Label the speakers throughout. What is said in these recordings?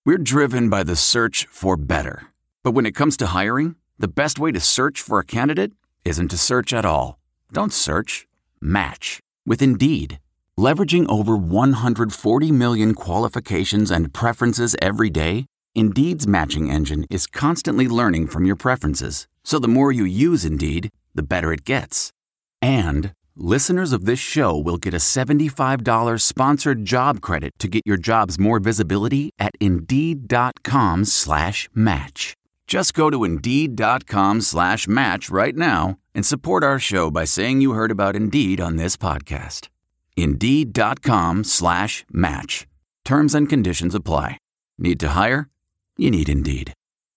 Speaker 1: We're driven by the search for better. But when it comes to hiring, the best way to search for a candidate isn't to search at all. Don't search. Match with Indeed. Leveraging over 140 million qualifications and preferences every day, Indeed's matching engine is constantly learning from your preferences. So the more you use Indeed, the better it gets. And listeners of this show will get a $75 sponsored job credit to get your jobs more visibility at Indeed.com/match. Just go to Indeed.com/match right now and support our show by saying you heard about Indeed on this podcast. Indeed.com/match. Terms and conditions apply. Need to hire? You need Indeed.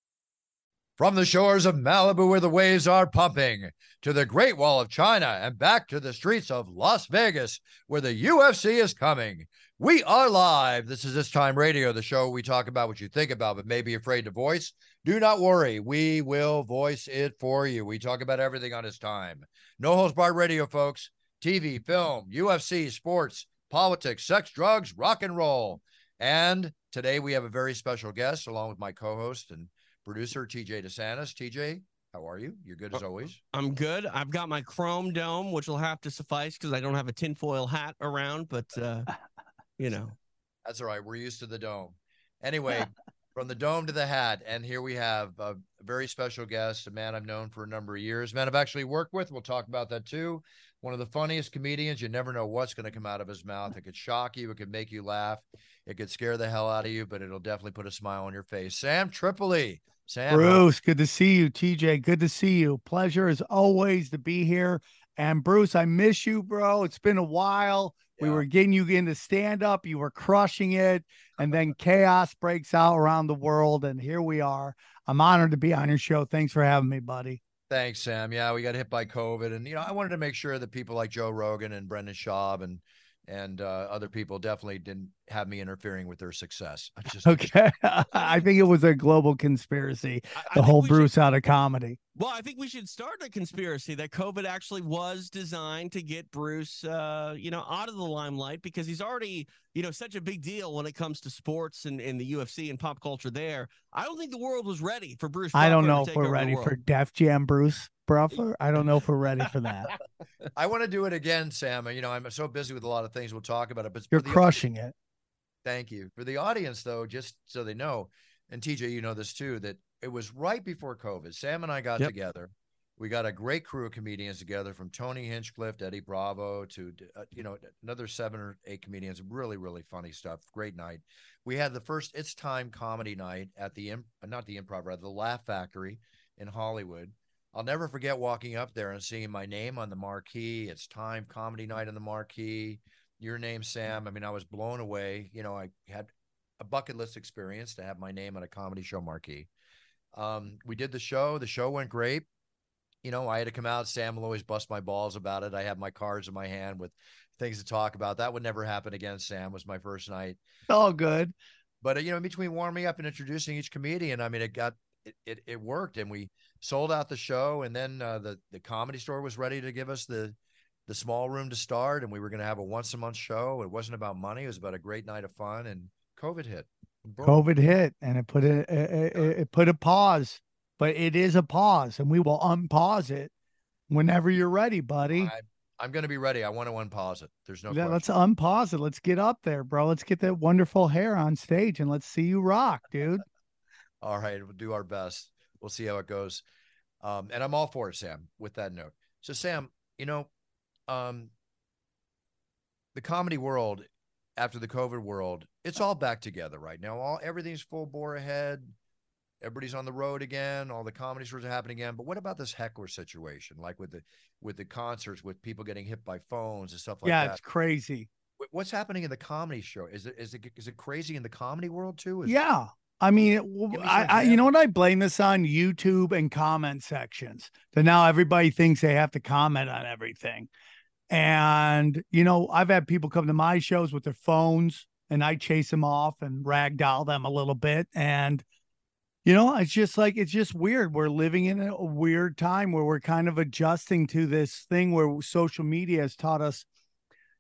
Speaker 2: From the shores of Malibu where the waves are pumping, to the Great Wall of China, and back to the streets of Las Vegas where the UFC is coming. We are live. This is This Time Radio, the show we talk about what you think about but may be afraid to voice. Do not worry. We will voice it for you. We talk about everything on This Time. No Holds Barred Radio, folks. TV, film, UFC, sports, politics, sex, drugs, rock and roll. And today we have a very special guest along with my co-host and producer, TJ DeSantis. TJ, how are you? You're good as always.
Speaker 3: I'm good. I've got my chrome dome, which will have to suffice because I don't have a tinfoil hat around, but, you know.
Speaker 2: That's all right. We're used to the dome. Anyway, from the dome to the hat, and here we have a very special guest, a man I've known for a number of years, a man I've actually worked with. We'll talk about that too. One of the funniest comedians. You never know what's going to come out of his mouth. It could shock you. It could make you laugh. It could scare the hell out of you, but it'll definitely put a smile on your face. Sam Tripoli. Sam.
Speaker 4: Bruce, good to see you. TJ, good to see you. Pleasure as always to be here. And Bruce, I miss you, bro. It's been a while. Yeah. We were getting you into stand-up. You were crushing it. And then chaos breaks out around the world. And here we are. I'm honored to be on your show. Thanks for having me, buddy.
Speaker 2: Thanks, Sam. Yeah, we got hit by COVID. And, I wanted to make sure that people like Joe Rogan and Brendan Schaub and other people definitely didn't have me interfering with their success.
Speaker 4: Okay. I think it was a global conspiracy, the whole Bruce out of comedy.
Speaker 3: Well, I think we should start a conspiracy that COVID actually was designed to get Bruce, out of the limelight because he's already, such a big deal when it comes to sports and the UFC and pop culture there. I don't think the world was ready for Bruce.
Speaker 4: I don't know if we're ready for Def Jam Bruce. I don't know if we're ready for that.
Speaker 2: I want to do it again, Sam. I'm so busy with a lot of things. We'll talk about it, but
Speaker 4: you're crushing it.
Speaker 2: Thank you. For the audience, though, just so they know, and TJ, you know this too, that it was right before COVID. Sam and I got together. We got a great crew of comedians together, from Tony Hinchcliffe to Eddie Bravo to, another 7 or 8 comedians. Really, really funny stuff. Great night. We had the first It's Time comedy night at the Laugh Factory in Hollywood. I'll never forget walking up there and seeing my name on the marquee. It's Time comedy night on the marquee. Your name, Sam. I was blown away. I had a bucket list experience to have my name on a comedy show marquee. We did the show. The show went great. I had to come out. Sam will always bust my balls about it. I have my cards in my hand with things to talk about. That would never happen again, Sam. It was my first night.
Speaker 4: All good.
Speaker 2: But, in between warming up and introducing each comedian, it worked, and we sold out the show. And then the Comedy Store was ready to give us the small room to start, and we were going to have a once-a-month show. It wasn't about money. It was about a great night of fun, and COVID hit. Boom.
Speaker 4: COVID hit, and it put a pause, but it is a pause, and we will unpause it whenever you're ready, buddy.
Speaker 2: I'm going to be ready. I want to unpause it. There's no question.
Speaker 4: Let's unpause it. Let's get up there, bro. Let's get that wonderful hair on stage, and let's see you rock, dude.
Speaker 2: All right. We'll do our best. We'll see how it goes. And I'm all for it, Sam, with that note. So, Sam, the comedy world, after the COVID world, it's all back together right now. Everything's full bore ahead. Everybody's on the road again. All the comedy stores are happening again. But what about this heckler situation? Like with the concerts, with people getting hit by phones and stuff like that.
Speaker 4: Yeah, it's crazy.
Speaker 2: What's happening in the comedy show? Is it crazy in the comedy world too?
Speaker 4: Yeah. I you know what? I blame this on YouTube and comment sections. So now everybody thinks they have to comment on everything. And, I've had people come to my shows with their phones, and I chase them off and ragdoll them a little bit. And, it's just weird. We're living in a weird time where we're kind of adjusting to this thing where social media has taught us,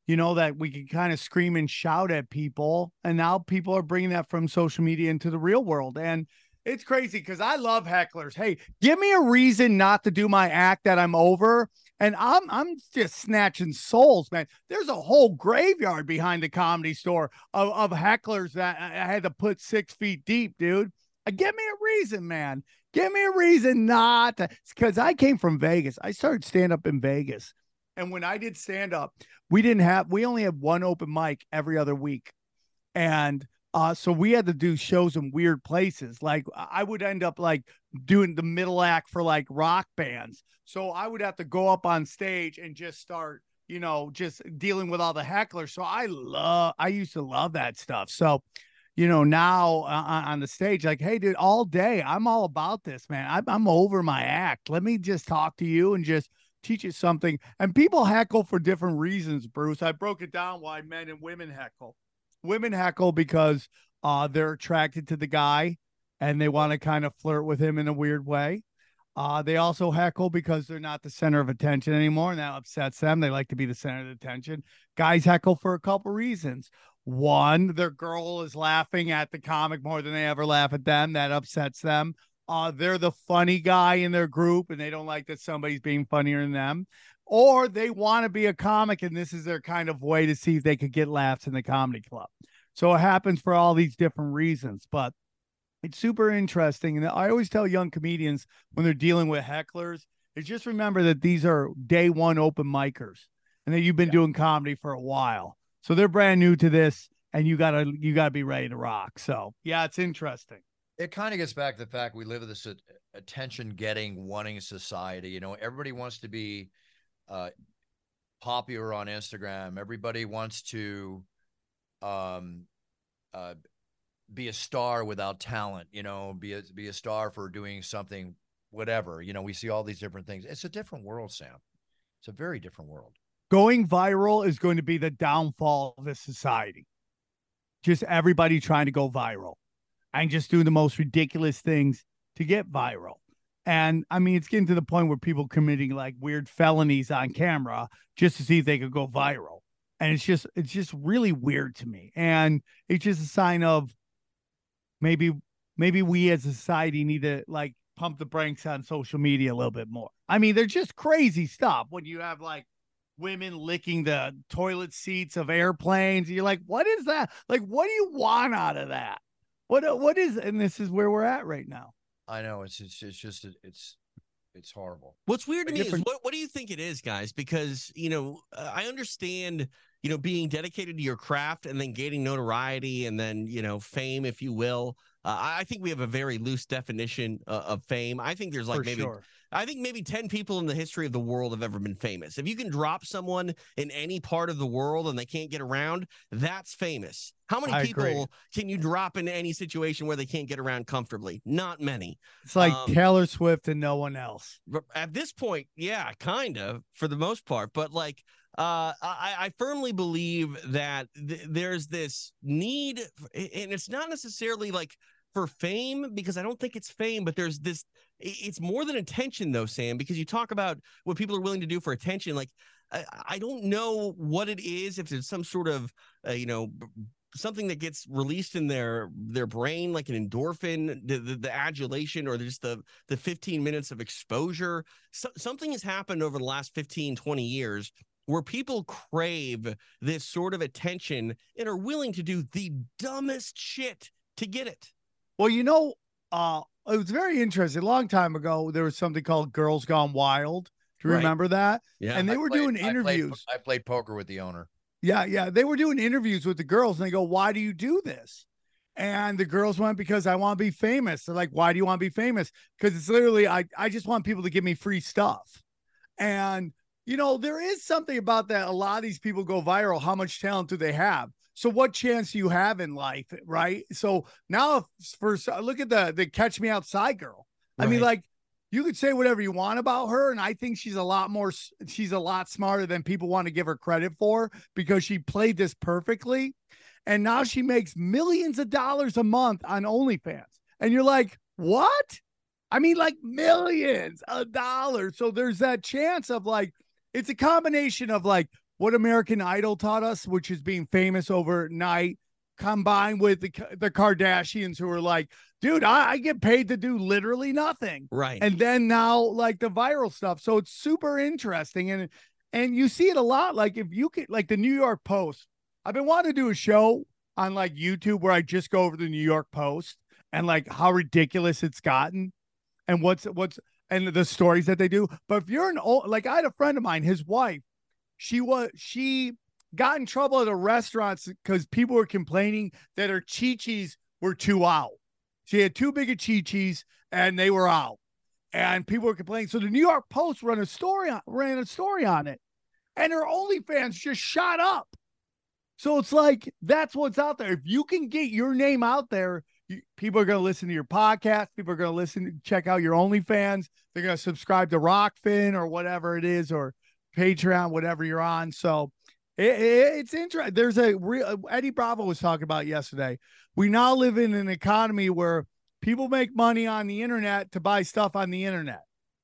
Speaker 4: that we could kind of scream and shout at people. And now people are bringing that from social media into the real world. And it's crazy because I love hecklers. Hey, give me a reason not to do my act that I'm over. And I'm just snatching souls, man. There's a whole graveyard behind the Comedy Store of hecklers that I had to put 6 feet deep, dude. Give me a reason, man. Give me a reason not to, because I came from Vegas. I started stand-up in Vegas. And when I did stand-up, we only had one open mic every other week. And so we had to do shows in weird places. Like I would end up like doing the middle act for like rock bands. So I would have to go up on stage and just start, just dealing with all the hecklers. So I used to love that stuff. So, now on the stage, like, hey, dude, all day, I'm all about this, man. I'm over my act. Let me just talk to you and just teach you something. And people heckle for different reasons, Bruce. I broke it down why men and women heckle. Women heckle because they're attracted to the guy and they want to kind of flirt with him in a weird way. They also heckle because they're not the center of attention anymore, and that upsets them. They like to be the center of attention. Guys heckle for a couple reasons. One, their girl is laughing at the comic more than they ever laugh at them. That upsets them. They're the funny guy in their group, and they don't like that somebody's being funnier than them. Or they want to be a comic, and this is their kind of way to see if they could get laughs in the comedy club. So it happens for all these different reasons, but it's super interesting. And I always tell young comedians when they're dealing with hecklers, is just remember that these are day one open micers and that you've been doing comedy for a while. So they're brand new to this, and you gotta be ready to rock. So yeah, it's interesting.
Speaker 2: It kind of gets back to the fact we live in this attention-getting, wanting society. Everybody wants to be popular on Instagram. Everybody wants to be a star without talent. Be a star for doing something, whatever. We see all these different things. It's a different world, Sam. It's a very different world.
Speaker 4: Going viral is going to be the downfall of this society. Just everybody trying to go viral and just doing the most ridiculous things to get viral. And I mean, it's getting to the point where people committing like weird felonies on camera just to see if they could go viral. And it's just really weird to me. And it's just a sign of maybe we as a society need to like pump the brakes on social media a little bit more. I mean, they're just crazy stuff when you have like women licking the toilet seats of airplanes. You're like, what is that? Like, what do you want out of that? What is, and this is where we're at right now.
Speaker 2: I know it's horrible.
Speaker 3: What's weird to me is what do you think it is, guys? Because, I understand, being dedicated to your craft and then gaining notoriety and then, fame, if you will. I think we have a very loose definition of fame. I think there's like maybe 10 people in the history of the world have ever been famous. If you can drop someone in any part of the world and they can't get around, that's famous. How many people can you drop into any situation where they can't get around comfortably? Not many.
Speaker 4: It's like Taylor Swift and no one else.
Speaker 3: At this point, yeah, kind of, for the most part. But like, I firmly believe that there's this need, and it's not necessarily like for fame, because I don't think it's fame, but there's this, it's more than attention though, Sam, because you talk about what people are willing to do for attention. Like, I don't know what it is, if there's some sort of, something that gets released in their brain, like an endorphin, the adulation, or just the 15 minutes of exposure. Something has happened over the last 15, 20 years where people crave this sort of attention and are willing to do the dumbest shit to get it.
Speaker 4: Well, it was very interesting. A long time ago, there was something called Girls Gone Wild. Do you remember that?
Speaker 3: Yeah.
Speaker 4: And they were doing interviews.
Speaker 2: I played poker with the owner.
Speaker 4: Yeah. They were doing interviews with the girls, and they go, why do you do this? And the girls went, because I want to be famous. They're like, why do you want to be famous? Because it's literally, I just want people to give me free stuff. And, there is something about that. A lot of these people go viral. How much talent do they have? So what chance do you have in life, right? So now look at the Catch Me Outside girl. Right. I mean, like, you could say whatever you want about her, and I think she's a lot smarter than people want to give her credit for, because she played this perfectly. And now she makes millions of dollars a month on OnlyFans. And you're like, what? I mean, like millions of dollars. So there's that chance of like, it's a combination of like what American Idol taught us, which is being famous overnight, combined with the Kardashians, who are like, dude, I get paid to do literally nothing.
Speaker 3: Right.
Speaker 4: And then now like the viral stuff. So it's super interesting. And you see it a lot. Like if you could, like the New York Post, I've been wanting to do a show on like YouTube where I just go over the New York Post and like how ridiculous it's gotten and what's and the stories that they do. But if you're like I had a friend of mine, his wife, she got in trouble at a restaurant because people were complaining that her chi-chis were too out. She had too big of chi-chis and they were out. And people were complaining. So the New York Post ran a story on it. And her OnlyFans just shot up. So it's like, that's what's out there. If you can get your name out there, people are going to listen to your podcast. People are going to check out your OnlyFans. They're going to subscribe to Rockfin or whatever it is, or Patreon, whatever you're on. So it's interesting. There's Eddie Bravo was talking about yesterday. We now live in an economy where people make money on the internet to buy stuff on the internet.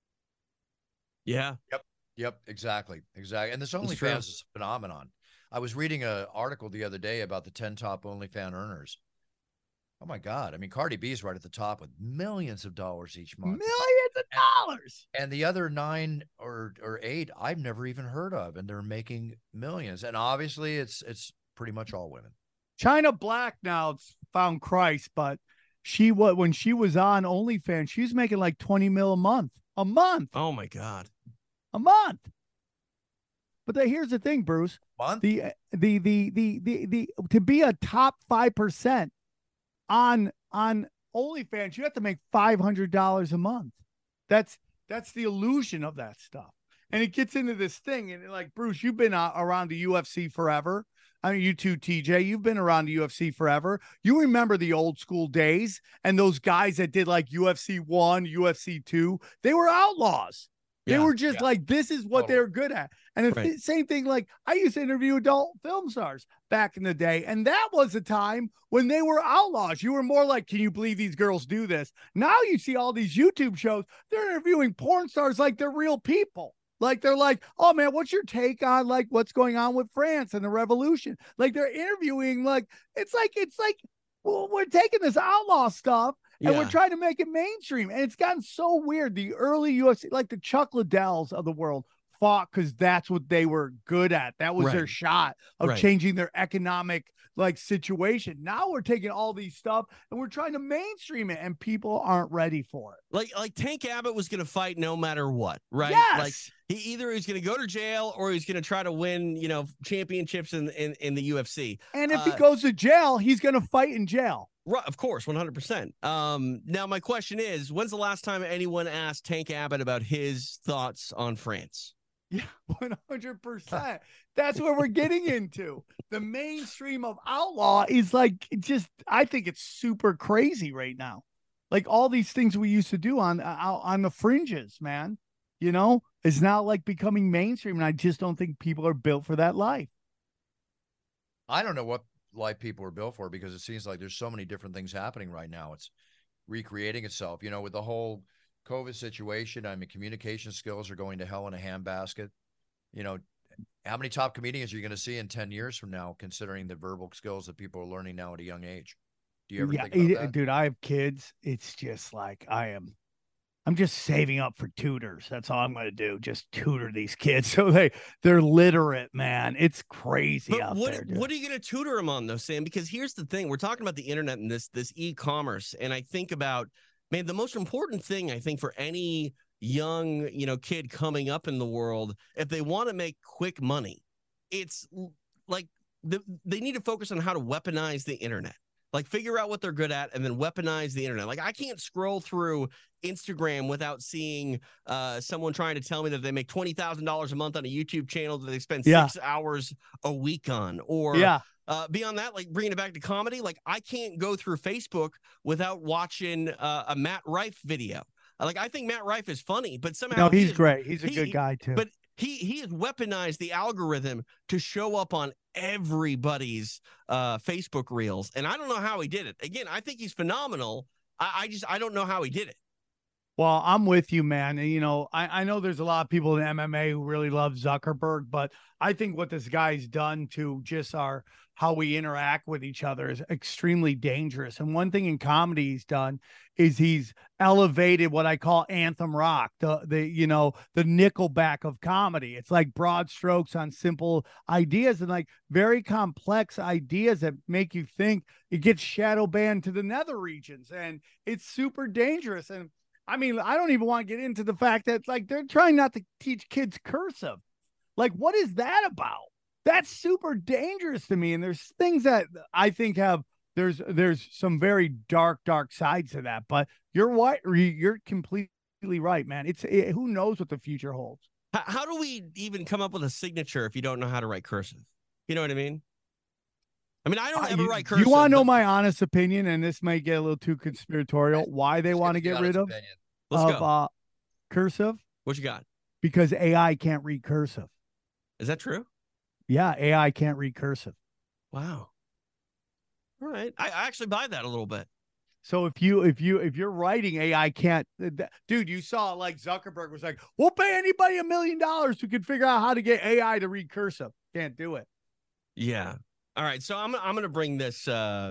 Speaker 3: Yeah.
Speaker 2: Yep. Exactly. And this OnlyFans is a phenomenon. I was reading an article the other day about the 10 top OnlyFans earners. Oh my God. I mean, Cardi B is right at the top with millions of dollars each month.
Speaker 4: Millions of dollars.
Speaker 2: And the other 9 or 8, I've never even heard of, and they're making millions. And obviously it's pretty much all women.
Speaker 4: China Black now found Christ, but when she was on OnlyFans, she was making like 20 mil a month. A month.
Speaker 3: Oh my God.
Speaker 4: A month. But here's the thing, Bruce.
Speaker 2: Month?
Speaker 4: The to be a top 5% on OnlyFans, you have to make $500 a month. That's the illusion of that stuff. And it gets into this thing. And like, Bruce, you've been around the UFC forever. I mean, you too, TJ, you've been around the UFC forever. You remember the old school days and those guys that did like UFC 1, UFC 2, they were outlaws. They were just like, this is what they're good at. And the same thing, like I used to interview adult film stars back in the day. And that was a time when they were outlaws. You were more like, can you believe these girls do this? Now you see all these YouTube shows, they're interviewing porn stars like they're real people. Like they're like, oh man, what's your take on like what's going on with France and the revolution? Like they're interviewing, like it's like well, we're taking this outlaw stuff and we're trying to make it mainstream. And it's gotten so weird. The early UFC, like the Chuck Liddells of the world, fought because that's what they were good at. That was their shot of changing their economic like situation. Now we're taking all these stuff and we're trying to mainstream it, and people aren't ready for it.
Speaker 3: Like Tank Abbott was going to fight no matter what, right?
Speaker 4: Yes.
Speaker 3: Like he's going to go to jail or he's going to try to win, championships in the UFC.
Speaker 4: And if he goes to jail, he's going to fight in jail.
Speaker 3: Right, of course, 100%. Now my question is, when's the last time anyone asked Tank Abbott about his thoughts on France?
Speaker 4: Yeah, 100%. That's where we're getting into. The mainstream of outlaw is like, I think it's super crazy right now. Like all these things we used to do on the fringes, man, is now like becoming mainstream. And I just don't think people are built for that life.
Speaker 2: I don't know what life people are built for, because it seems like there's so many different things happening right now. It's recreating itself, with the whole COVID situation. I mean, communication skills are going to hell in a handbasket. How many top comedians are you going to see in 10 years from now, considering the verbal skills that people are learning now at a young age? Do you ever think about that?
Speaker 4: Dude, I have kids. It's just like I'm just saving up for tutors. That's all I'm going to do. Just tutor these kids so they're literate, man. It's crazy out there. Dude.
Speaker 3: What are you going to tutor them on though, Sam? Because here's the thing. We're talking about the internet and this e-commerce. And I think about, man, the most important thing I think for any young, kid coming up in the world, if they want to make quick money, it's like they need to focus on how to weaponize the internet. Like figure out what they're good at and then weaponize the internet. Like I can't scroll through Instagram without seeing someone trying to tell me that they make $20,000 a month on a YouTube channel that they spend 6 hours a week on. Or beyond that, like bringing it back to comedy, like I can't go through Facebook without watching a Matt Rife video. Like I think Matt Rife is funny, but somehow
Speaker 4: he's great. He's a good guy too.
Speaker 3: But he has weaponized the algorithm to show up on everybody's Facebook reels, and I don't know how he did it. Again, I think he's phenomenal. I don't know how he did it.
Speaker 4: Well, I'm with you, man. And, I know there's a lot of people in MMA who really love Zuckerberg, but I think what this guy's done to just how we interact with each other is extremely dangerous. And one thing in comedy he's done is he's elevated what I call anthem rock, the Nickelback of comedy. It's like broad strokes on simple ideas and like very complex ideas that make you think. It gets shadow banned to the nether regions, and it's super dangerous. And I mean, I don't even want to get into the fact that like they're trying not to teach kids cursive. Like, what is that about? That's super dangerous to me. And there's things that I think there's some very dark sides to that. But you're completely right, man. Who knows what the future holds.
Speaker 3: How do we even come up with a signature if you don't know how to write cursive? You know what I mean? I mean, I don't ever write cursive.
Speaker 4: You want to know my honest opinion, and this might get a little too conspiratorial, why they want to get rid of cursive?
Speaker 3: What you got?
Speaker 4: Because AI can't read cursive.
Speaker 3: Is that true?
Speaker 4: Yeah, AI can't read cursive.
Speaker 3: Wow. All right. I actually buy that a little bit.
Speaker 4: So if you're writing, AI can't. Dude, you saw like Zuckerberg was like, we'll pay anybody $1 million who can figure out how to get AI to read cursive. Can't do it.
Speaker 3: Yeah. All right, so I'm going to bring this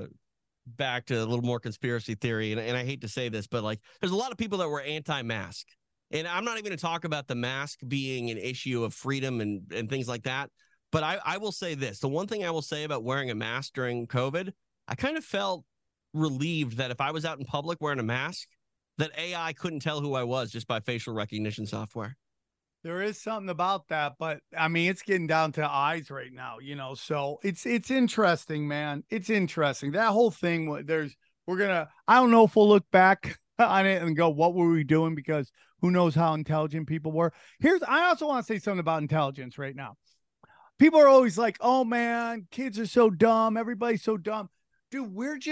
Speaker 3: back to a little more conspiracy theory, and I hate to say this, but like there's a lot of people that were anti-mask, and I'm not even going to talk about the mask being an issue of freedom and things like that, but I will say this. The one thing I will say about wearing a mask during COVID, I kind of felt relieved that if I was out in public wearing a mask, that AI couldn't tell who I was just by facial recognition software.
Speaker 4: There is something about that, but I mean, it's getting down to eyes right now, so it's interesting, man. It's interesting. That whole thing, I don't know if we'll look back on it and go, what were we doing? Because who knows how intelligent people were. I also want to say something about intelligence right now. People are always like, oh man, kids are so dumb. Everybody's so dumb. Dude,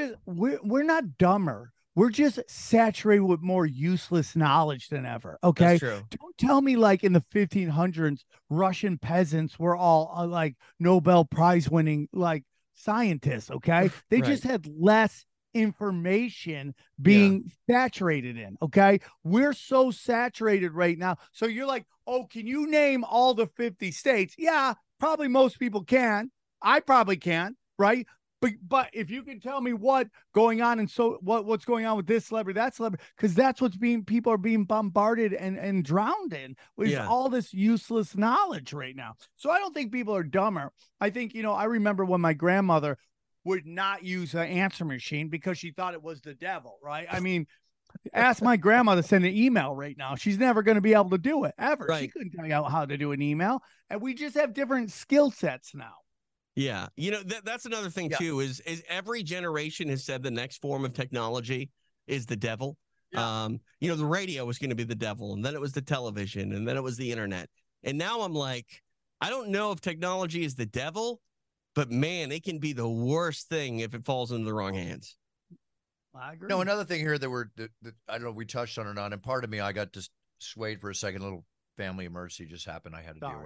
Speaker 4: we're not dumber. We're just saturated with more useless knowledge than ever. Okay.
Speaker 3: That's true.
Speaker 4: Don't tell me like in the 1500s, Russian peasants were all like Nobel Prize winning like scientists. Okay. They just had less information being saturated in. Okay. We're so saturated right now. So you're like, oh, can you name all the 50 states? Yeah, probably most people can. I probably can. Right. But if you can tell me what's going on what's going on with this celebrity, that celebrity, because that's people are being bombarded and drowned in with all this useless knowledge right now. So I don't think people are dumber. I think, I remember when my grandmother would not use an answer machine because she thought it was the devil, right? I mean, ask my grandma to send an email right now. She's never going to be able to do it ever. Right. She couldn't tell you how to do an email. And we just have different skill sets now.
Speaker 3: Yeah. That's another thing too, is every generation has said the next form of technology is the devil. Yeah. The radio was going to be the devil, and then it was the television, and then it was the internet. And now I'm like, I don't know if technology is the devil, but man, it can be the worst thing if it falls into the wrong hands.
Speaker 2: I agree. Another thing here that I don't know if we touched on it or not, and part of me, I got just swayed for a second. A little family emergency just happened I had to deal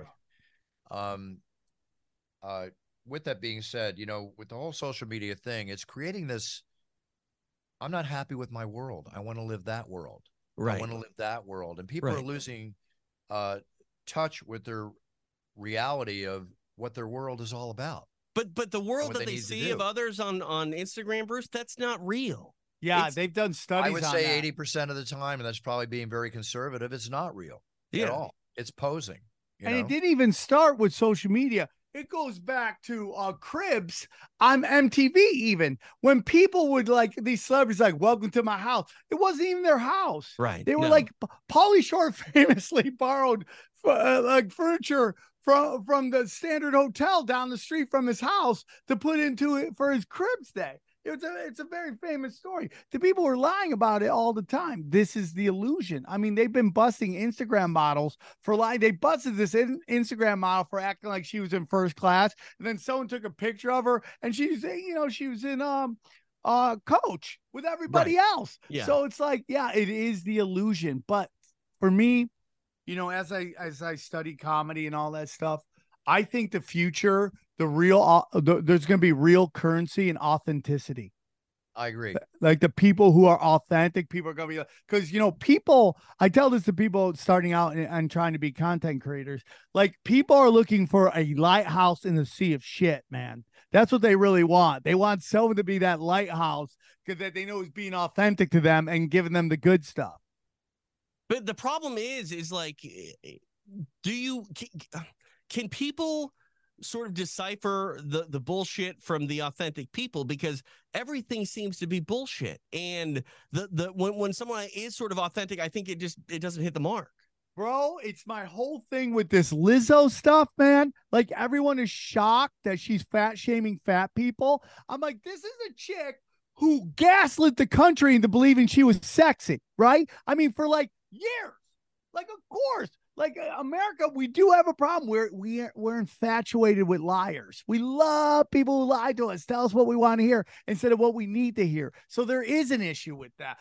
Speaker 2: with. With that being said, with the whole social media thing, it's creating this, I'm not happy with my world. I want to live that world. Right. I want to live that world. And people are losing touch with their reality of what their world is all about.
Speaker 3: But the world that they see of others on Instagram, Bruce, that's not real.
Speaker 4: Yeah, they've done studies.
Speaker 2: I would say 80% of the time, and that's probably being very conservative, it's not real at all. It's posing.
Speaker 4: It didn't even start with social media. It goes back to Cribs on MTV even. When people would these celebrities welcome to my house. It wasn't even their house.
Speaker 3: Right.
Speaker 4: They were Pauly Shore famously borrowed furniture from the Standard Hotel down the street from his house to put into it for his Cribs day. It's a very famous story. The people were lying about it all the time. This is the illusion. I mean, they've been busting Instagram models for lying. They busted this Instagram model for acting like she was in first class. And then someone took a picture of her and she was in Coach with everybody else. Yeah. So it's it is the illusion. But for me, as I study comedy and all that stuff, I think the future, there's going to be real currency and authenticity.
Speaker 2: I agree.
Speaker 4: Like the people who are authentic, people are going to be like, because, people, I tell this to people starting out and trying to be content creators, like people are looking for a lighthouse in the sea of shit, man. That's what they really want. They want someone to be that lighthouse because they know is being authentic to them and giving them the good stuff.
Speaker 3: But the problem is like, can people sort of decipher the bullshit from the authentic people? Because everything seems to be bullshit. And when someone is sort of authentic, I think it doesn't hit the mark.
Speaker 4: Bro, it's my whole thing with this Lizzo stuff, man. Like everyone is shocked that she's fat shaming fat people. I'm like, this is a chick who gaslit the country into believing she was sexy, right? I mean, for like years. Like, of course, like America, we do have a problem. We're infatuated with liars. We love people who lie to us, tell us what we want to hear instead of what we need to hear. So there is an issue with that,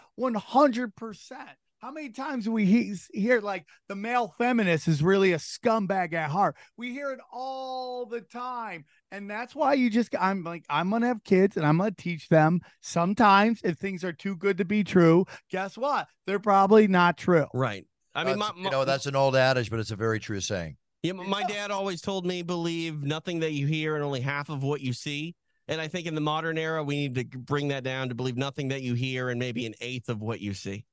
Speaker 4: 100%. How many times do we hear like the male feminist is really a scumbag at heart? We hear it all the time. And that's why I'm like, I'm going to have kids and I'm going to teach them sometimes if things are too good to be true, guess what? They're probably not true.
Speaker 3: Right. I mean,
Speaker 2: that's an old adage, but it's a very true saying.
Speaker 3: Yeah, my dad always told me, believe nothing that you hear and only half of what you see. And I think in the modern era, we need to bring that down to believe nothing that you hear and maybe an eighth of what you see.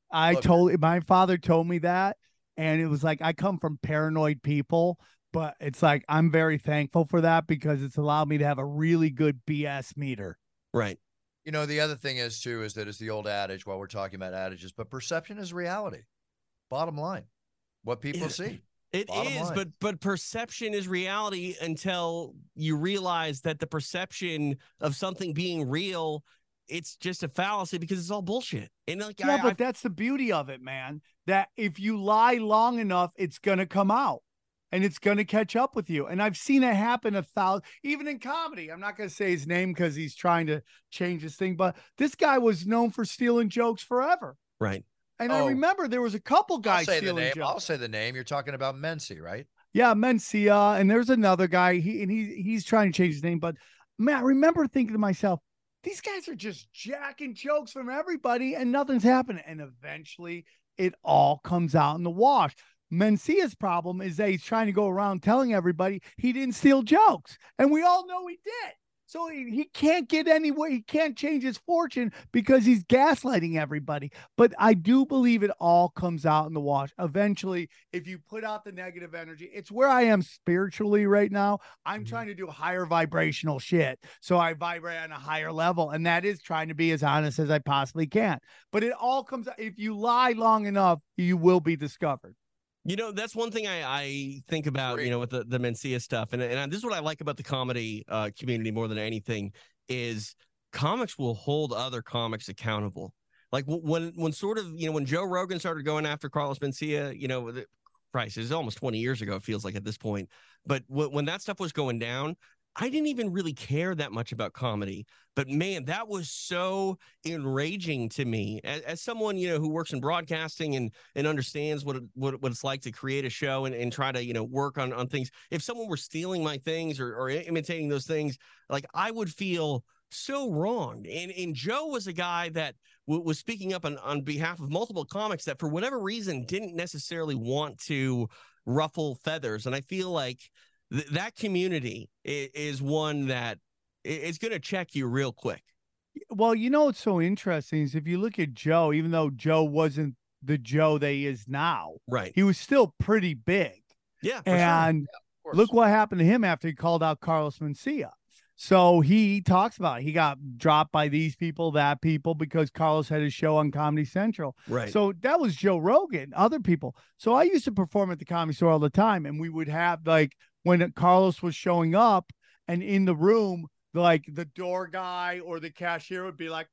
Speaker 4: My father told me that, and it was like, I come from paranoid people, but it's like, I'm very thankful for that because it's allowed me to have a really good BS meter.
Speaker 3: Right.
Speaker 2: The other thing is too, is that it's the old adage while we're talking about adages, but perception is reality. Bottom line, what people see.
Speaker 3: It is, but perception is reality until you realize that the perception of something being real, it's just a fallacy because it's all bullshit. And like,
Speaker 4: but that's the beauty of it, man. That if you lie long enough, it's gonna come out, and it's gonna catch up with you. And I've seen it happen even in comedy. I'm not gonna say his name because he's trying to change his thing, but this guy was known for stealing jokes forever.
Speaker 3: Right.
Speaker 4: And I remember there was a couple guys stealing jokes.
Speaker 2: I'll say the name. You're talking about Mency, right?
Speaker 4: Yeah, Mencia. And there's another guy. He's trying to change his name. But man, I remember thinking to myself, these guys are just jacking jokes from everybody and nothing's happening. And eventually it all comes out in the wash. Mencia's problem is that he's trying to go around telling everybody he didn't steal jokes. And we all know he did. So he can't get anywhere. He can't change his fortune because he's gaslighting everybody. But I do believe it all comes out in the wash. Eventually, if you put out the negative energy, it's where I am spiritually right now. I'm trying to do higher vibrational shit. So I vibrate on a higher level. And that is trying to be as honest as I possibly can. But it all comes out. If you lie long enough, you will be discovered.
Speaker 3: That's one thing I think about, with the Mencia stuff. And this is what I like about the comedy community more than anything is comics will hold other comics accountable. Like when sort of, when Joe Rogan started going after Carlos Mencia, Christ, it's almost 20 years ago, it feels like at this point. But when that stuff was going down, I didn't even really care that much about comedy, but man, that was so enraging to me as someone, who works in broadcasting and understands what it's like to create a show and try to, work on things. If someone were stealing my things or imitating those things, like I would feel so wrong. And Joe was a guy that was speaking up on behalf of multiple comics that for whatever reason didn't necessarily want to ruffle feathers. And I feel like that community is one that is going to check you real quick.
Speaker 4: Well, what's so interesting is if you look at Joe, even though Joe wasn't the Joe that he is now,
Speaker 3: right?
Speaker 4: He was still pretty big.
Speaker 3: Yeah.
Speaker 4: And
Speaker 2: sure.
Speaker 4: Look what happened to him after he called out Carlos Mencia. So he talks about it. He got dropped by these people, that people, because Carlos had his show on Comedy Central.
Speaker 3: Right.
Speaker 4: So that was Joe Rogan, other people. So I used to perform at the Comedy Store all the time. And we would have, like, when Carlos was showing up and in the room, like the door guy or the cashier would be like,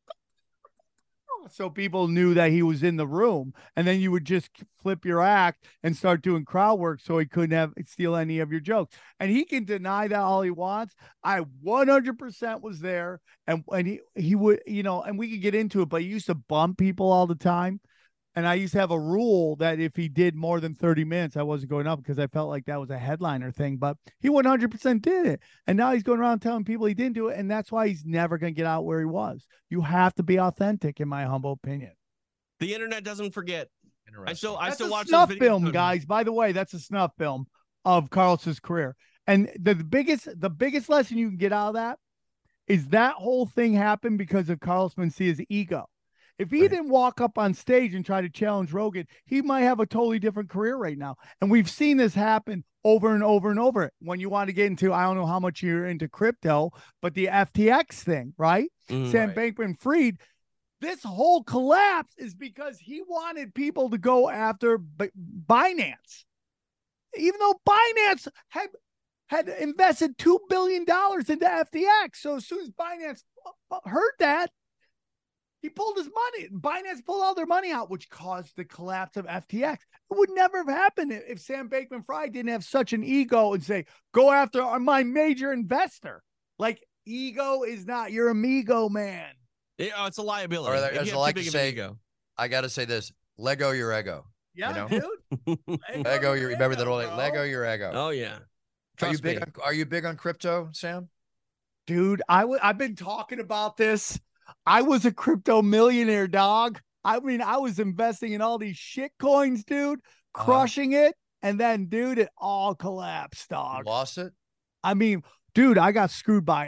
Speaker 4: so people knew that he was in the room. And then you would just flip your act and start doing crowd work so he couldn't steal any of your jokes. And he can deny that all he wants. I 100% was there. And he would, and we could get into it, but he used to bump people all the time. And I used to have a rule that if he did more than 30 minutes, I wasn't going up because I felt like that was a headliner thing. But he 100% did it. And now he's going around telling people he didn't do it. And that's why he's never going to get out where he was. You have to be authentic, in my humble opinion.
Speaker 3: The internet doesn't forget. I still watch
Speaker 4: snuff
Speaker 3: those videos.
Speaker 4: film, guys. By the way, that's a snuff film of Carlos's career. And the biggest lesson you can get out of that whole thing happened because of Carlos Mencia's ego. If he didn't walk up on stage and try to challenge Rogan, he might have a totally different career right now. And we've seen this happen over and over and over. When you want to get into, I don't know how much you're into crypto, but the FTX thing, right? Sam Bankman-Fried, this whole collapse is because he wanted people to go after Binance. Even though Binance had invested $2 billion into FTX. So as soon as Binance heard that, he pulled his money. Binance pulled all their money out, which caused the collapse of FTX. It would never have happened if Sam Bankman-Fried didn't have such an ego and say, go after my major investor. Ego is not your amigo, man.
Speaker 3: It's a liability.
Speaker 2: Or as I like to say, I got to say this, Lego your ego.
Speaker 4: Yeah,
Speaker 2: dude. Lego your, remember that old Lego your ego.
Speaker 3: Oh, yeah.
Speaker 2: Are you big on crypto, Sam?
Speaker 4: Dude, I've been talking about this. I was a crypto millionaire, dog. I mean, I was investing in all these shit coins, dude, crushing it. And then, dude, it all collapsed, dog.
Speaker 2: You lost it?
Speaker 4: I mean, dude, I got screwed by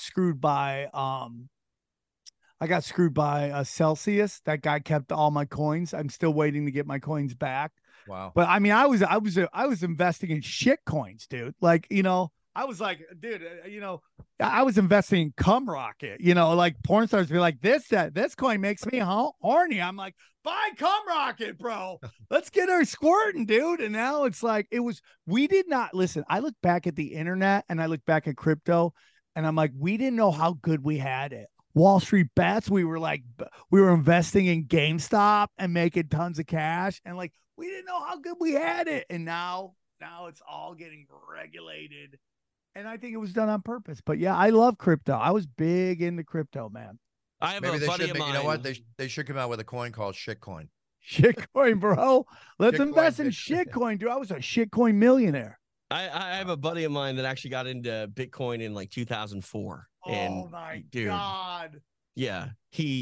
Speaker 4: Celsius. That guy kept all my coins. I'm still waiting to get my coins back.
Speaker 2: Wow.
Speaker 4: But I mean, I was investing in shit coins, dude. I was like, dude, I was investing in Cum Rocket, like porn stars be like, this coin makes me horny. I'm like, buy Cum Rocket, bro. Let's get her squirting, dude. And now it's like, we did not listen. I look back at the internet and I look back at crypto and I'm like, we didn't know how good we had it. Wall Street Bets, we were investing in GameStop and making tons of cash. And we didn't know how good we had it. And now it's all getting regulated. And I think it was done on purpose. But yeah, I love crypto. I was big into crypto, man.
Speaker 3: I have a buddy of mine.
Speaker 2: You know what? They should come out with a coin called Shitcoin.
Speaker 4: Shitcoin, bro. Let's invest in Shitcoin, dude. I was a Shitcoin millionaire.
Speaker 3: I have a buddy of mine that actually got into Bitcoin in 2004.
Speaker 4: Oh my God.
Speaker 3: Yeah.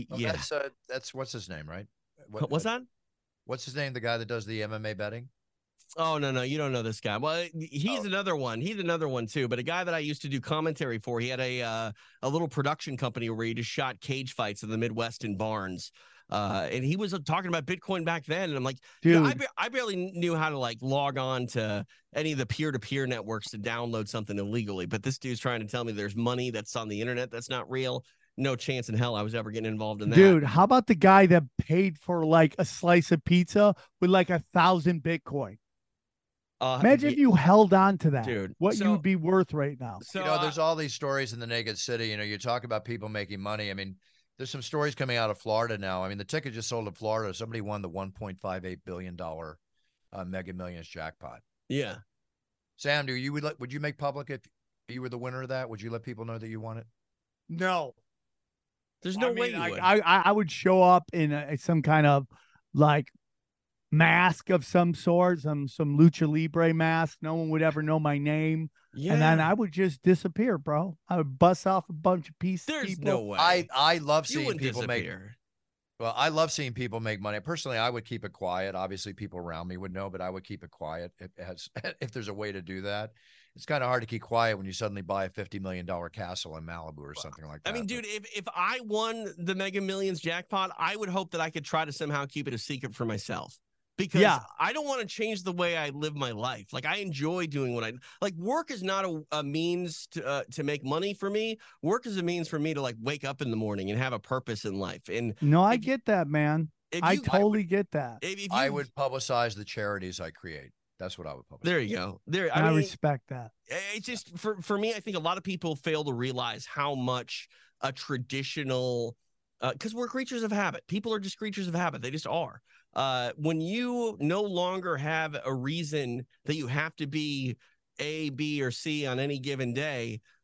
Speaker 2: That's what's his name, right?
Speaker 3: What's that?
Speaker 2: What's his name? The guy that does the MMA betting?
Speaker 3: Oh, no, you don't know this guy. Well, he's another one. He's another one, too. But a guy that I used to do commentary for, he had a little production company where he just shot cage fights in the Midwest in barns. And he was talking about Bitcoin back then. And I'm like, dude, I barely knew how to log on to any of the peer-to-peer networks to download something illegally. But this dude's trying to tell me there's money that's on the internet that's not real. No chance in hell I was ever getting involved in that.
Speaker 4: Dude, how about the guy that paid for a slice of pizza with 1,000 Bitcoin? Imagine if you held on to that, dude. You would be worth right now.
Speaker 2: So, there's all these stories in the Naked City. You talk about people making money. I mean, there's some stories coming out of Florida now. I mean, the ticket just sold to Florida. Somebody won the $1.58 billion Mega Millions jackpot.
Speaker 3: Yeah.
Speaker 2: Sam, would you make public if you were the winner of that? Would you let people know that you won it?
Speaker 4: No.
Speaker 3: There's no way you would.
Speaker 4: I would show up in some kind of mask of some sort, some lucha libre mask. No one would ever know my name. Yeah. And then I would just disappear, bro. I would bust off a bunch of pieces.
Speaker 3: There's no way.
Speaker 2: I love seeing people I love seeing people make money. Personally, I would keep it quiet. Obviously, people around me would know, but I would keep it quiet if there's a way to do that. It's kind of hard to keep quiet when you suddenly buy a $50 million castle in Malibu or something like that.
Speaker 3: I mean, dude, if I won the Mega Millions jackpot, I would hope that I could try to somehow keep it a secret for myself. Because I don't want to change the way I live my life. I enjoy doing what work is not a means to make money for me. Work is a means for me to wake up in the morning and have a purpose in life. And
Speaker 4: I get that, man. I totally get that.
Speaker 2: I would publicize the charities I create. That's what I would publicize.
Speaker 3: There you go.
Speaker 4: I respect that.
Speaker 3: It's just for me, I think a lot of people fail to realize how much a traditional because we're creatures of habit. People are just creatures of habit. They just are. When you no longer have a reason that you have to be A, B, or C on any given day,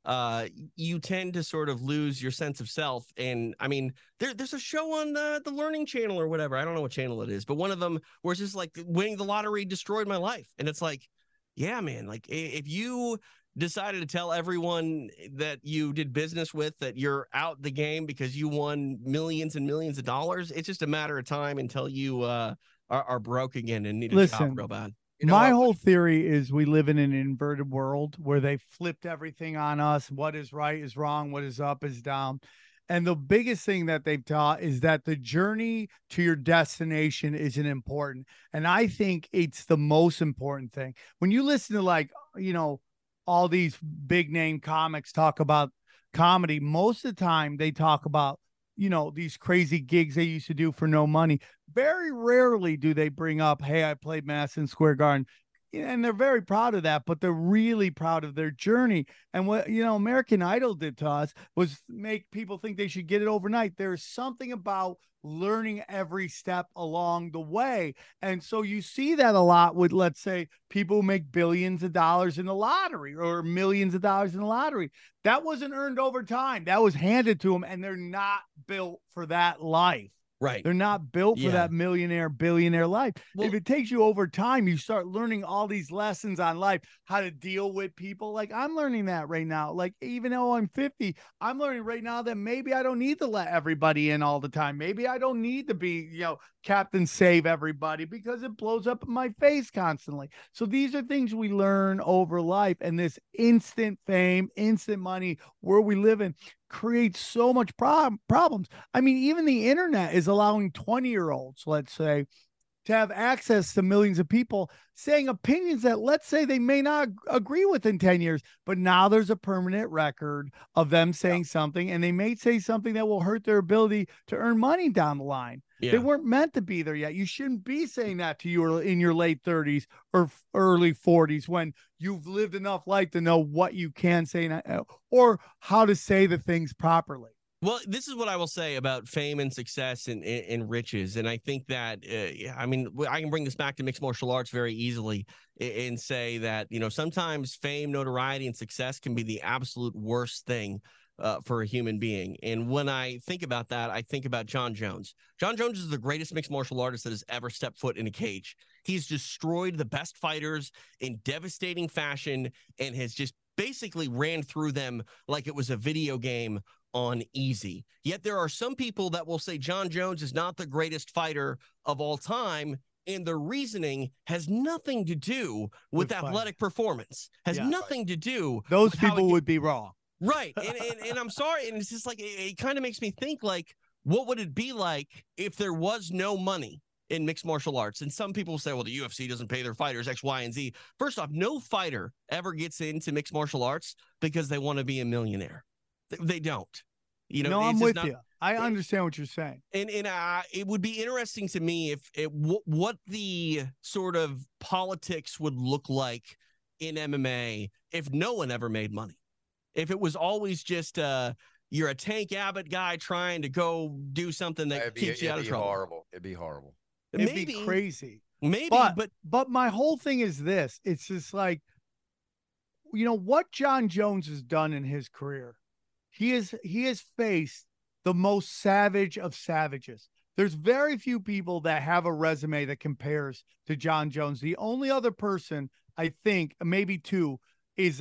Speaker 3: you tend to sort of lose your sense of self. And I mean, there's a show on the Learning Channel or whatever. I don't know what channel it is, but one of them where it's just like winning the lottery destroyed my life. And it's like, yeah, man, like if you decided to tell everyone that you did business with that you're out the game because you won millions and millions of dollars, it's just a matter of time until you are broke again and need a job real bad.
Speaker 4: My whole theory is we live in an inverted world where they flipped everything on us. What is right is wrong. What is up is down. And the biggest thing that they've taught is that the journey to your destination isn't important. And I think it's the most important thing. When you listen to, like, you know, all these big name comics talk about comedy, most of the time they talk about, you know, these crazy gigs they used to do for no money. Very rarely do they bring up, hey, I played Madison Square Garden. And they're very proud of that, but they're really proud of their journey. And what, you know, American Idol did to us was make people think they should get it overnight. There's something about learning every step along the way. And so you see that a lot with, let's say, people who make billions of dollars in the lottery or millions of dollars in the lottery. That wasn't earned over time. That was handed to them, and they're not built for that life.
Speaker 3: Right.
Speaker 4: They're not built for that millionaire, billionaire life. Well, if it takes you over time, you start learning all these lessons on life, how to deal with people. Like, I'm learning that right now. Like, even though I'm 50, I'm learning right now that maybe I don't need to let everybody in all the time. Maybe I don't need to be, you know, Captain Save Everybody, because it blows up in my face constantly. So these are things we learn over life, and this instant fame, instant money, where we live in, creates so much problems. I mean, even the internet is allowing 20-year-olds, let's say, to have access to millions of people saying opinions that, let's say, they may not agree with in 10 years, but now there's a permanent record of them saying something, and they may say something that will hurt their ability to earn money down the line. They weren't meant to be there yet. You shouldn't be saying that to you in your late 30s or early 40s when you've lived enough life to know what you can say or how to say the things properly.
Speaker 3: Well, this is what I will say about fame and success and riches. And I think that, I mean, I can bring this back to mixed martial arts very easily and say that, you know, sometimes fame, notoriety, and success can be the absolute worst thing for a human being. And when I think about that, I think about Jon Jones. Jon Jones is the greatest mixed martial artist that has ever stepped foot in a cage. He's destroyed the best fighters in devastating fashion and has just basically ran through them like it was a video game on easy. Yet there are some people that will say Jon Jones is not the greatest fighter of all time, and the reasoning has nothing to do with athletic performance, has nothing to do.
Speaker 4: Those people would be wrong.
Speaker 3: Right. And I'm sorry. And it's just like, it kind of makes me think, like, what would it be like if there was no money in mixed martial arts? And some people say, well, the UFC doesn't pay their fighters X, Y, and Z. First off, no fighter ever gets into mixed martial arts because they want to be a millionaire. They don't. You know,
Speaker 4: no, I'm with you. I understand what you're saying.
Speaker 3: And it would be interesting to me if what the sort of politics would look like in MMA if no one ever made money. If it was always just you're a Tank Abbott guy trying to go do something that keeps you out of trouble.
Speaker 2: Horrible. It'd be horrible.
Speaker 4: It'd be crazy.
Speaker 3: Maybe,
Speaker 4: but my whole thing is this. It's just like, you know, what Jon Jones has done in his career. He has faced the most savage of savages. There's very few people that have a resume that compares to Jon Jones. The only other person, I think, maybe two, is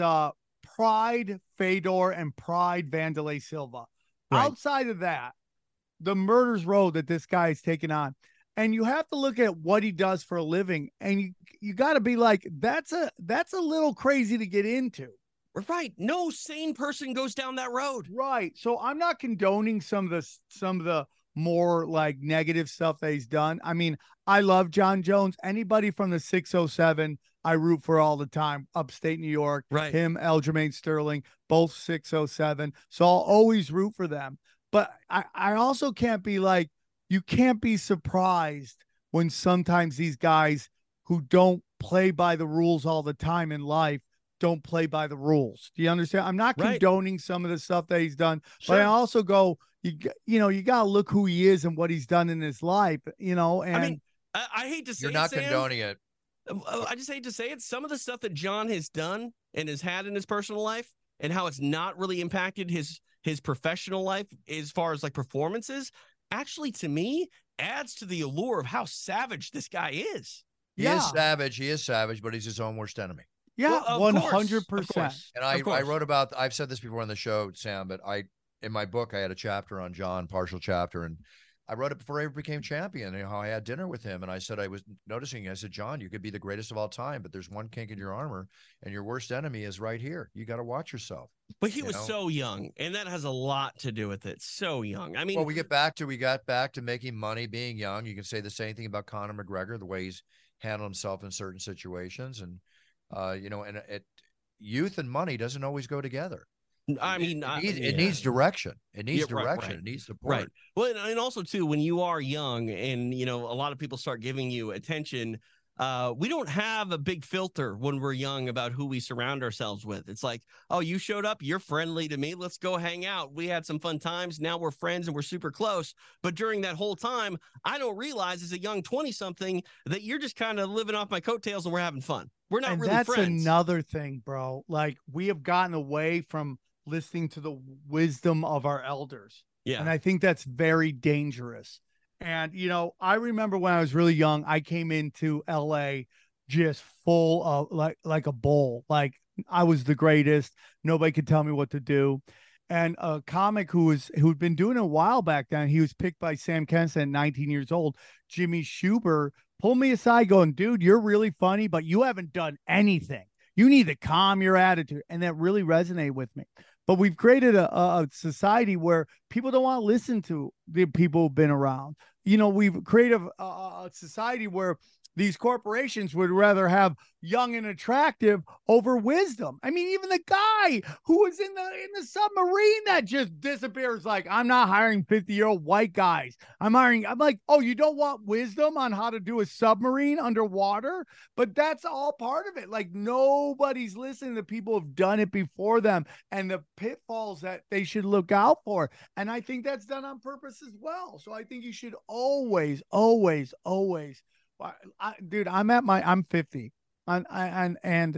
Speaker 4: Pride Fedor and Pride Vanderlei Silva. Right. Outside of that, the murder's road that this guy is taking on. And you have to look at what he does for a living, and you got to be like, that's a little crazy to get into.
Speaker 3: Right. No sane person goes down that road.
Speaker 4: Right. So I'm not condoning some of the more like negative stuff that he's done. I mean, I love Jon Jones. Anybody from the 607, I root for all the time. Upstate New York.
Speaker 3: Right.
Speaker 4: Him, Aljamain Sterling, both 607. So I'll always root for them. But I also can't be like, you can't be surprised when sometimes these guys who don't play by the rules all the time in life don't play by the rules. Do you understand? I'm not condoning some of the stuff that he's done, but I also go, you know, you got to look who he is and what he's done in his life, you know, and
Speaker 3: I mean, I hate to say
Speaker 2: you're not condoning it.
Speaker 3: I just hate to say it. Some of the stuff that Jon has done and has had in his personal life, and how it's not really impacted his professional life as far as like performances, actually to me adds to the allure of how savage this guy is.
Speaker 2: He is savage. He is savage, but he's his own worst enemy.
Speaker 4: Yeah, 100%.
Speaker 2: And I wrote about, I've said this before on the show, Sam, but in my book, I had a chapter on John, partial chapter, and I wrote it before I ever became champion. How I had dinner with him, and I said, I was noticing, I said, John, you could be the greatest of all time, but there's one kink in your armor, and your worst enemy is right here. You got to watch yourself.
Speaker 3: But he was so young, and that has a lot to do with it. So young. I mean,
Speaker 2: well, we got back to making money, being young. You can say the same thing about Conor McGregor, the way he's handled himself in certain situations, and youth and money doesn't always go together.
Speaker 3: I mean,
Speaker 2: it needs direction. It needs direction. Right. It needs support.
Speaker 3: Right. Well, and also too, when you are young and, a lot of people start giving you attention, we don't have a big filter when we're young about who we surround ourselves with. It's like, oh, you showed up, you're friendly to me. Let's go hang out. We had some fun times. Now we're friends and we're super close. But during that whole time, I don't realize as a young 20-something that you're just kind of living off my coattails and we're having fun. We're not really friends.
Speaker 4: That's another thing, bro. Like, we have gotten away from listening to the wisdom of our elders.
Speaker 3: Yeah.
Speaker 4: And I think that's very dangerous. And, I remember when I was really young, I came into LA just full of like a bull. Like, I was the greatest. Nobody could tell me what to do. And a comic who'd been doing it a while back then, he was picked by Sam Kinison at 19 years old, Jimmy Schubert, pulled me aside going, dude, you're really funny, but you haven't done anything. You need to calm your attitude. And that really resonated with me. But we've created a society where people don't want to listen to the people who've been around. We've created a society where these corporations would rather have young and attractive over wisdom. I mean, even the guy who was in the submarine that just disappears, like, I'm not hiring 50-year-old white guys. I'm like, oh, you don't want wisdom on how to do a submarine underwater? But that's all part of it. Like, nobody's listening to people who've done it before them and the pitfalls that they should look out for. And I think that's done on purpose as well. So I think you should always, always, always, dude, I'm 50 and I'm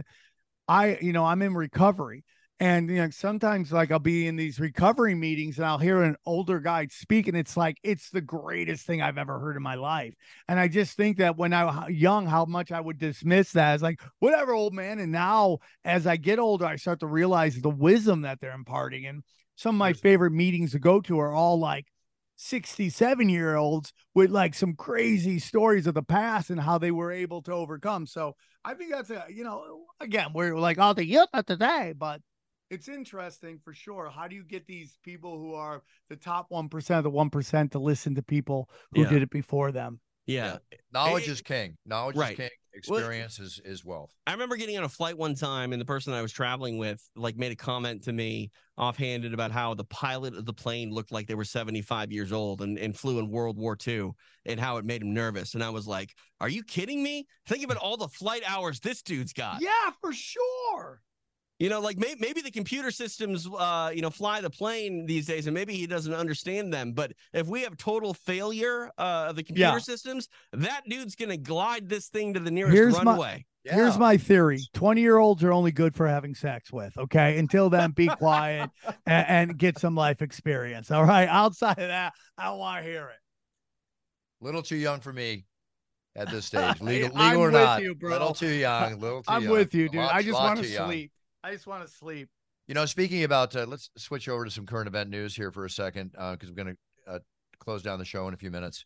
Speaker 4: in recovery, and sometimes, like, I'll be in these recovery meetings and I'll hear an older guy speak, and it's like, it's the greatest thing I've ever heard in my life. And I just think that when I was young, how much I would dismiss that as like, whatever, old man. And now as I get older, I start to realize the wisdom that they're imparting. And some of my favorite meetings to go to are all like 67-year-olds with like some crazy stories of the past and how they were able to overcome. So I think that's again, we're like all the youth of today, but it's interesting for sure. How do you get these people who are the top 1% of the 1% to listen to people who did it before them?
Speaker 3: Yeah.
Speaker 2: Knowledge is king. Knowledge is king. Experience is wealth.
Speaker 3: I remember getting on a flight one time, and the person I was traveling with made a comment to me offhanded about how the pilot of the plane looked like they were 75 years old and flew in World War II, and how it made him nervous. And I was like, are you kidding me? Think about all the flight hours this dude's got.
Speaker 4: Yeah, for sure.
Speaker 3: Maybe the computer systems, fly the plane these days, and maybe he doesn't understand them. But if we have total failure of the computer systems, that dude's going to glide this thing to the nearest runway.
Speaker 4: Here's my theory. 20-year-olds are only good for having sex with. Okay. Until then, be quiet and get some life experience. All right. Outside of that, I don't want to hear it.
Speaker 2: Little too young for me. At this stage, legal or not,
Speaker 4: you, bro.
Speaker 2: Little too young.
Speaker 4: I'm with you, dude. I just want to sleep. I just want to sleep.
Speaker 2: Speaking about, let's switch over to some current event news here for a second, because we're going to close down the show in a few minutes.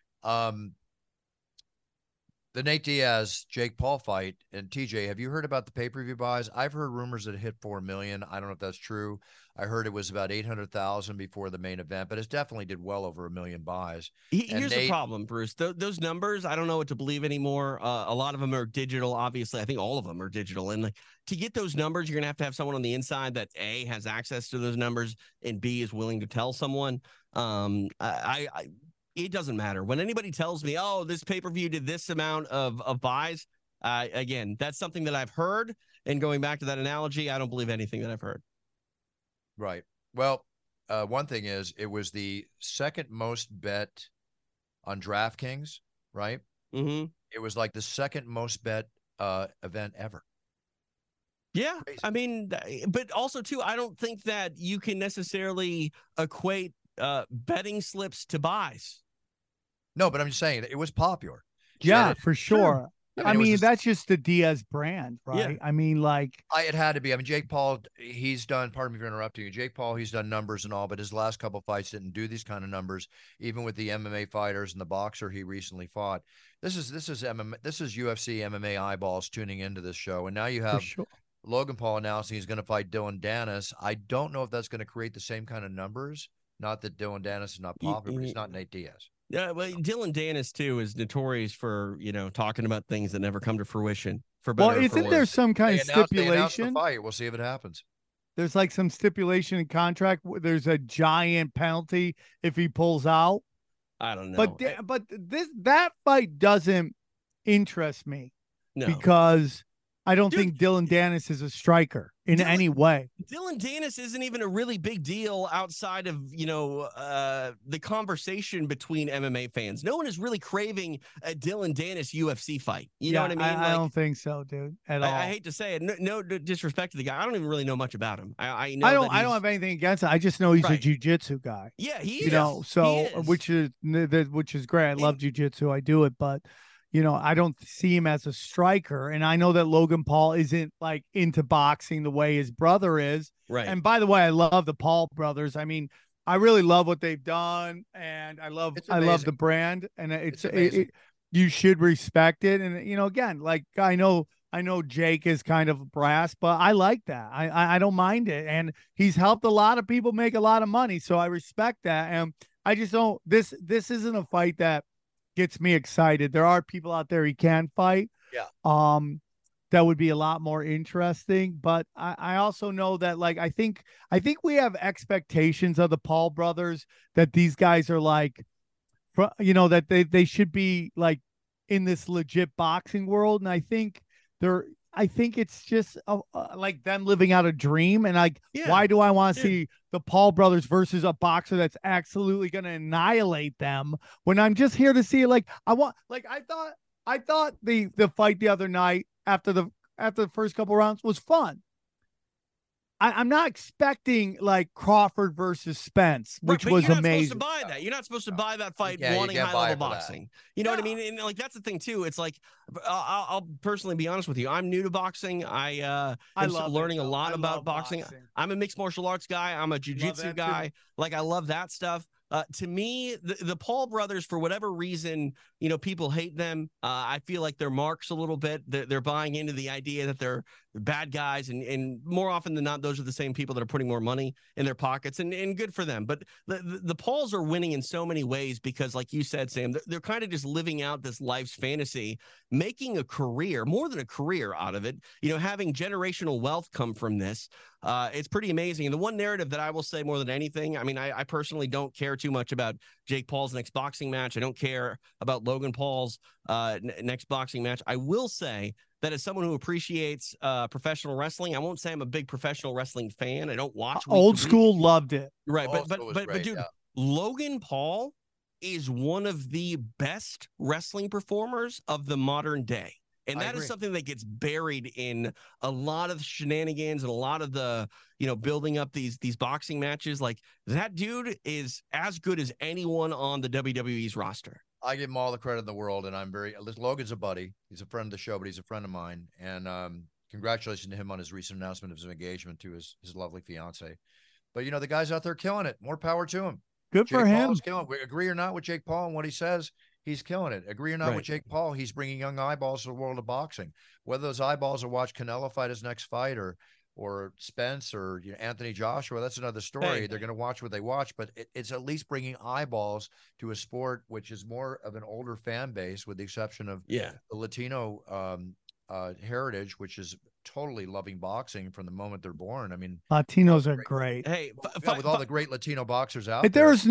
Speaker 2: The Nate Diaz, Jake Paul fight, and TJ, have you heard about the pay-per-view buys? I've heard rumors that it hit 4 million. I don't know if that's true. I heard it was about 800,000 before the main event, but it definitely did well over 1 million buys.
Speaker 3: Here's the problem, Bruce. Those numbers, I don't know what to believe anymore. A lot of them are digital, obviously. I think all of them are digital. And to get those numbers, you're going to have someone on the inside that A, has access to those numbers, and B, is willing to tell someone. It doesn't matter. When anybody tells me, oh, this pay-per-view did this amount of buys, again, that's something that I've heard. And going back to that analogy, I don't believe anything that I've heard.
Speaker 2: Right. Well, one thing is, it was the second most bet on DraftKings, right?
Speaker 3: Mm-hmm.
Speaker 2: It was like the second most bet event ever.
Speaker 3: Yeah,
Speaker 2: Crazy.
Speaker 3: I mean, but also too, I don't think that you can necessarily equate betting slips to buys.
Speaker 2: No, but I'm just saying it was popular.
Speaker 4: Yeah, for sure. I mean, that's just the Diaz brand, right?
Speaker 3: Yeah.
Speaker 4: I mean, like,
Speaker 2: it had to be. I mean, Jake Paul, he's done, pardon me for interrupting you. Jake Paul, he's done numbers and all, but his last couple fights didn't do these kind of numbers, even with the MMA fighters and the boxer he recently fought. This is MMA, this is UFC MMA eyeballs tuning into this show. And now you have Logan Paul announcing he's going to fight Dylan Dennis. I don't know if that's going to create the same kind of numbers. Not that Dylan Dennis is not popular, but he's not Nate Diaz.
Speaker 3: Yeah, well, Dylan Dennis too is notorious for talking about things that never come to fruition. For better,
Speaker 4: well, isn't there some kind of stipulation?
Speaker 2: The fight. We'll see if it happens.
Speaker 4: There's like some stipulation in contract. There's a giant penalty if he pulls out.
Speaker 3: I don't know,
Speaker 4: but that fight doesn't interest me because I don't think Dylan Dennis is a striker in any way.
Speaker 3: Dylan Dennis isn't even a really big deal outside of, the conversation between MMA fans. No one is really craving a Dylan Dennis UFC fight. You know what I mean?
Speaker 4: I don't think so, dude, at all.
Speaker 3: I hate to say it. No disrespect to the guy. I don't even really know much about him. I don't
Speaker 4: have anything against it. I just know he's a jiu-jitsu guy.
Speaker 3: Yeah, he is.
Speaker 4: You know, so which is great. I love jiu-jitsu. I do it, but I don't see him as a striker. And I know that Logan Paul isn't like into boxing the way his brother is.
Speaker 3: Right.
Speaker 4: And by the way, I love the Paul brothers. I mean, I really love what they've done, and I love the brand, and you should respect it. And again, like I know Jake is kind of brass, but I like that. I don't mind it, and he's helped a lot of people make a lot of money, so I respect that. And I just don't. This isn't a fight that gets me excited. There are people out there he can fight.
Speaker 2: Yeah.
Speaker 4: That would be a lot more interesting. But I also know that, like, I think we have expectations of the Paul brothers that these guys are like, that they should be like in this legit boxing world. And I think it's just like them living out a dream. And like, why do I want to see the Paul brothers versus a boxer that's absolutely going to annihilate them when I'm just here to see, like, I thought the fight the other night after the first couple rounds was fun. I'm not expecting like Crawford versus Spence, which was amazing.
Speaker 3: Supposed to buy that. You're not supposed to buy that fight wanting high-level boxing. You know what I mean? And like that's the thing too. It's like I'll personally be honest with you. I'm new to boxing. I love learning a lot about boxing. I'm a mixed martial arts guy. I'm a jiu-jitsu guy. Like I love that stuff. To me, the Paul brothers, for whatever reason, people hate them. I feel like they're marks a little bit. They're buying into the idea that they're bad guys, and more often than not, those are the same people that are putting more money in their pockets, and good for them. But the Pauls are winning in so many ways because, like you said, Sam, they're kind of just living out this life's fantasy, making a career, more than a career out of it, having generational wealth come from this. It's pretty amazing. And the one narrative that I will say more than anything, I mean, I personally don't care too much about Jake Paul's next boxing match. I don't care about Logan Paul's next boxing match. I will say that as someone who appreciates professional wrestling, I won't say I'm a big professional wrestling fan. I don't watch
Speaker 4: Old School loved it.
Speaker 3: Right. But dude, Logan Paul is one of the best wrestling performers of the modern day. And that is something that gets buried in a lot of shenanigans and a lot of the, building up these boxing matches. Like that dude is as good as anyone on the WWE's roster.
Speaker 2: I give him all the credit in the world, and Logan's a buddy. He's a friend of the show, but he's a friend of mine. And congratulations to him on his recent announcement of his engagement to his lovely fiance. But the guy's out there killing it. More power to him.
Speaker 4: Good for him.
Speaker 2: We agree or not with Jake Paul and what he says, he's killing it. Agree or not with Jake Paul, he's bringing young eyeballs to the world of boxing. Whether those eyeballs will watch Canelo fight his next fight or Spence or Anthony Joshua, that's another story. They're going to watch what they watch, but it's at least bringing eyeballs to a sport which is more of an older fan base, with the exception of the Latino heritage, which is totally loving boxing from the moment they're born. I mean,
Speaker 4: Latinos are great.
Speaker 3: Hey,
Speaker 2: with all the great Latino boxers out
Speaker 4: if there was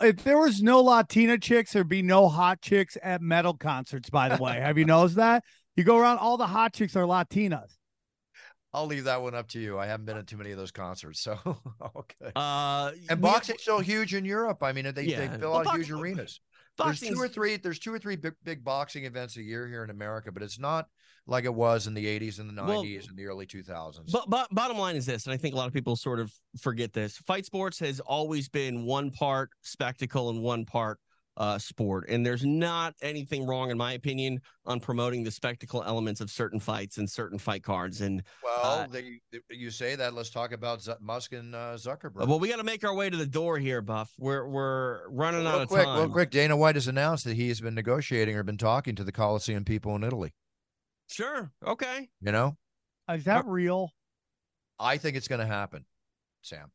Speaker 4: no Latina chicks, there'd be no hot chicks at metal concerts, by the way. Have you noticed that? You go around, all the hot chicks are Latinas.
Speaker 2: I'll leave that one up to you. I haven't been at too many of those concerts, so okay. And boxing's so huge in Europe. I mean, they fill out huge arenas. There's two or three big boxing events a year here in America, but it's not like it was in the 80s and the 90s and the early 2000s.
Speaker 3: But bottom line is this, and I think a lot of people sort of forget this. Fight sports has always been one part spectacle and one part sport. And there's not anything wrong, in my opinion, on promoting the spectacle elements of certain fights and certain fight cards. And
Speaker 2: you say that, let's talk about Musk and Zuckerberg.
Speaker 3: Well, we got to make our way to the door here, Buff. We're running out of time.
Speaker 2: Real quick, Dana White has announced that he has been negotiating or been talking to the Coliseum people in Italy.
Speaker 3: Sure. Okay.
Speaker 2: You know?
Speaker 4: Is that real?
Speaker 2: I think it's going to happen, Sam.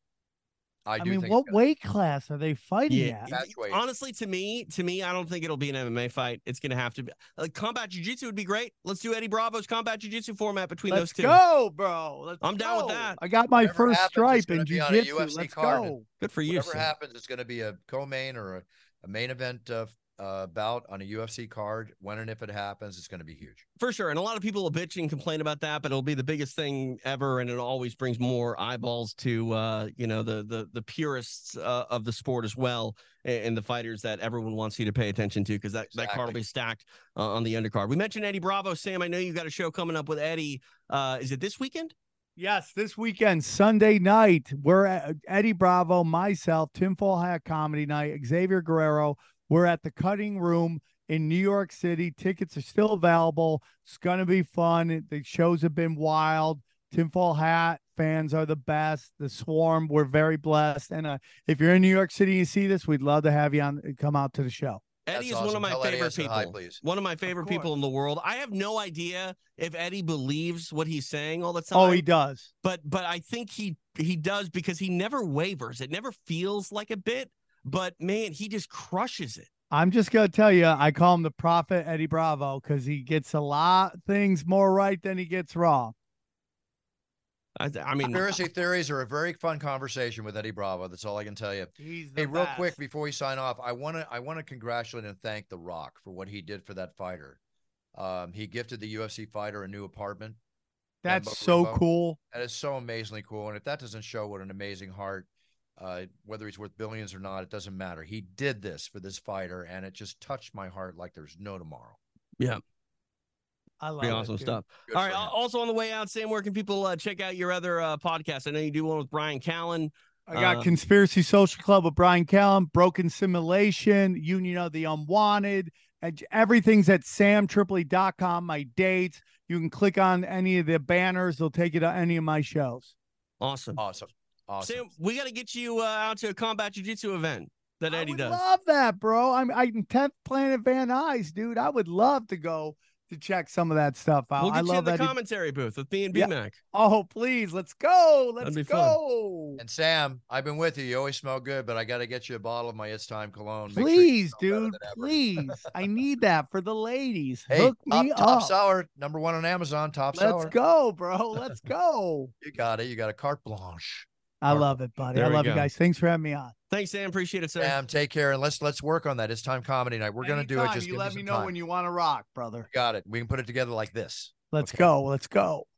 Speaker 2: I
Speaker 4: mean, what weight class are they fighting at?
Speaker 3: Honestly, to me, I don't think it'll be an MMA fight. It's going to have to be combat jiu-jitsu would be great. Let's do Eddie Bravo's combat jiu-jitsu format between those two.
Speaker 4: Let's go, bro.
Speaker 3: I'm down with that.
Speaker 4: I got my first stripe in jiu-jitsu. Let's go.
Speaker 3: Good for you.
Speaker 2: Whatever happens, it's going to be a co-main or a main event bout on a UFC card. When and if it happens, it's going to be huge.
Speaker 3: For sure. And a lot of people will bitch and complain about that, but it'll be the biggest thing ever. And it always brings more eyeballs to, the purists of the sport as well. And the fighters that everyone wants you to pay attention to, because that card will be stacked on the undercard. We mentioned Eddie Bravo. Sam, I know you've got a show coming up with Eddie. Is it this weekend?
Speaker 4: Yes, this weekend, Sunday night. We're at Eddie Bravo, myself, Tinfoil Hat Comedy Night, Xavier Guerrero. We're at the Cutting Room in New York City. Tickets are still available. It's going to be fun. The shows have been wild. Tinfoil Hat fans are the best. The Swarm, we're very blessed. And if you're in New York City and you see this, we'd love to have you come out to the show.
Speaker 3: Eddie is awesome. One of my favorite people. One of my favorite people in the world. I have no idea if Eddie believes what he's saying all the time.
Speaker 4: Oh, he does.
Speaker 3: But I think he does, because he never wavers. It never feels like a bit. But, man, he just crushes it.
Speaker 4: I'm just going to tell you, I call him the prophet Eddie Bravo, because he gets a lot of things more right than he gets wrong.
Speaker 3: I mean,
Speaker 2: conspiracy theories are a very fun conversation with Eddie Bravo. That's all I can tell you.
Speaker 4: Hey,
Speaker 2: real quick before we sign off, I want to congratulate and thank The Rock for what he did for that fighter. He gifted the UFC fighter a new apartment.
Speaker 4: That's so cool.
Speaker 2: That is so amazingly cool. And if that doesn't show what an amazing heart, whether he's worth billions or not, it doesn't matter. He did this for this fighter, and it just touched my heart like there's no tomorrow.
Speaker 3: Yeah.
Speaker 4: I love
Speaker 3: Pretty awesome stuff. All right. Also on the way out, Sam, where can people check out your other podcasts? I know you do one with Brian Callen.
Speaker 4: I got Conspiracy Social Club with Brian Callen, Broken Simulation, Union of the Unwanted, and everything's at samtripoli.com. My dates. You can click on any of the banners. They'll take you to any of my shows.
Speaker 3: Awesome.
Speaker 2: Awesome.
Speaker 3: Sam, we got to get you out to a combat jiu-jitsu event that Eddie does.
Speaker 4: I love that, bro. I'm 10th Planet Van Nuys, dude. I would love to go to check some of that stuff out.
Speaker 3: We'll get you in the
Speaker 4: Eddie.
Speaker 3: Commentary booth with me and B-Mac.
Speaker 4: Oh, please. Let's go. Let's go.
Speaker 2: Fun. And Sam, I've been with you. You always smell good, but I got to get you a bottle of my It's Time cologne.
Speaker 4: Please, dude. Please. I need that for the ladies.
Speaker 2: Hey,
Speaker 4: hook me
Speaker 2: top
Speaker 4: up.
Speaker 2: Seller, #1 on Amazon, top seller.
Speaker 4: Let's go, bro. Let's go.
Speaker 2: You got it. You got a carte blanche.
Speaker 4: I love it, buddy. I love you guys. Thanks for having me on.
Speaker 3: Thanks, Sam. Appreciate it, sir.
Speaker 2: Sam, take care, and let's work on that. It's Time Comedy Night. We're going to do it. Just
Speaker 4: you let me know when you want to rock, brother.
Speaker 2: Got it. We can put it together like this.
Speaker 4: Let's go. Let's go.